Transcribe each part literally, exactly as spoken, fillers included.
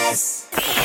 S.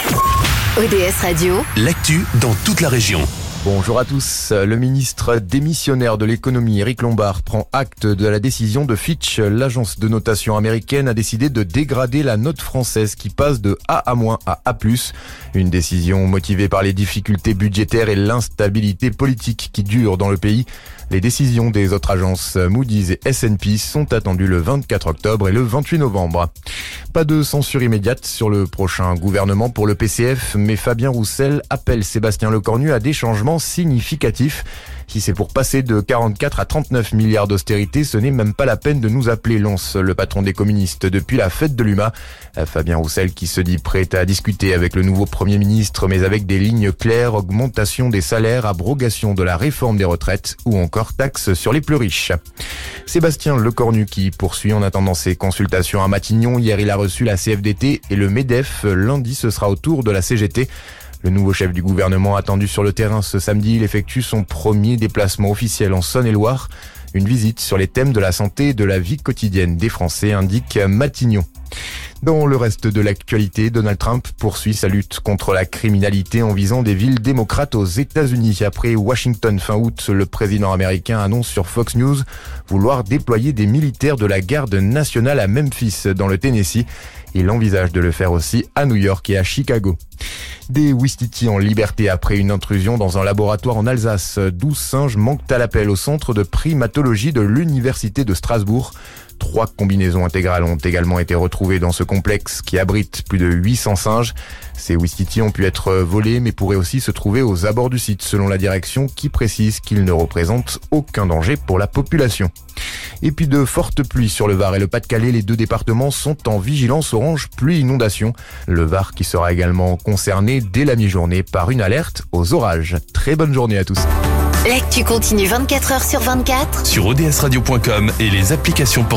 O D S Radio. L'actu dans toute la région. Bonjour à tous. Le ministre démissionnaire de l'économie, Éric Lombard, prend acte de la décision de Fitch. L'agence de notation américaine a décidé de dégrader la note française qui passe de A à- à A plus. Une décision motivée par les difficultés budgétaires et l'instabilité politique qui dure dans le pays. Les décisions des autres agences Moody's et S and P sont attendues le vingt-quatre octobre et le vingt-huit novembre. Pas de censure immédiate sur le prochain gouvernement pour le P C F, mais Fabien Roussel appelle Sébastien Lecornu à des changements significatifs. Si c'est pour passer de quarante-quatre à trente-neuf milliards d'austérité, ce n'est même pas la peine de nous appeler, lance le patron des communistes depuis la fête de l'U M A. Fabien Roussel qui se dit prêt à discuter avec le nouveau Premier ministre, mais avec des lignes claires, augmentation des salaires, abrogation de la réforme des retraites ou encore taxes sur les plus riches. Sébastien Lecornu qui poursuit en attendant ses consultations à Matignon. Hier, il a reçu la C F D T et le MEDEF. Lundi, ce sera au tour de la C G T. Le nouveau chef du gouvernement attendu sur le terrain ce samedi, il effectue son premier déplacement officiel en Saône-et-Loire. Une visite sur les thèmes de la santé et de la vie quotidienne des Français, indique Matignon. Dans le reste de l'actualité, Donald Trump poursuit sa lutte contre la criminalité en visant des villes démocrates aux États-Unis. Après Washington fin août, le président américain annonce sur Fox News vouloir déployer des militaires de la garde nationale à Memphis, dans le Tennessee. Il envisage de le faire aussi à New York et à Chicago. Des Ouistiti en liberté après une intrusion dans un laboratoire en Alsace. douze singes manquent à l'appel au centre de primatologie de l'Université de Strasbourg. Trois combinaisons intégrales ont également été retrouvées dans ce complexe qui abrite plus de huit cents singes. Ces Ouistiti ont pu être volés mais pourraient aussi se trouver aux abords du site selon la direction qui précise qu'ils ne représentent aucun danger pour la population. Et puis de fortes pluies sur le Var et le Pas-de-Calais. Les deux départements sont en vigilance orange pluie-inondation. Le Var qui sera également concerné dès la mi-journée par une alerte aux orages. Très bonne journée à tous. L'actu continue vingt-quatre heures sur vingt-quatre Sur O D S radio point com et les applications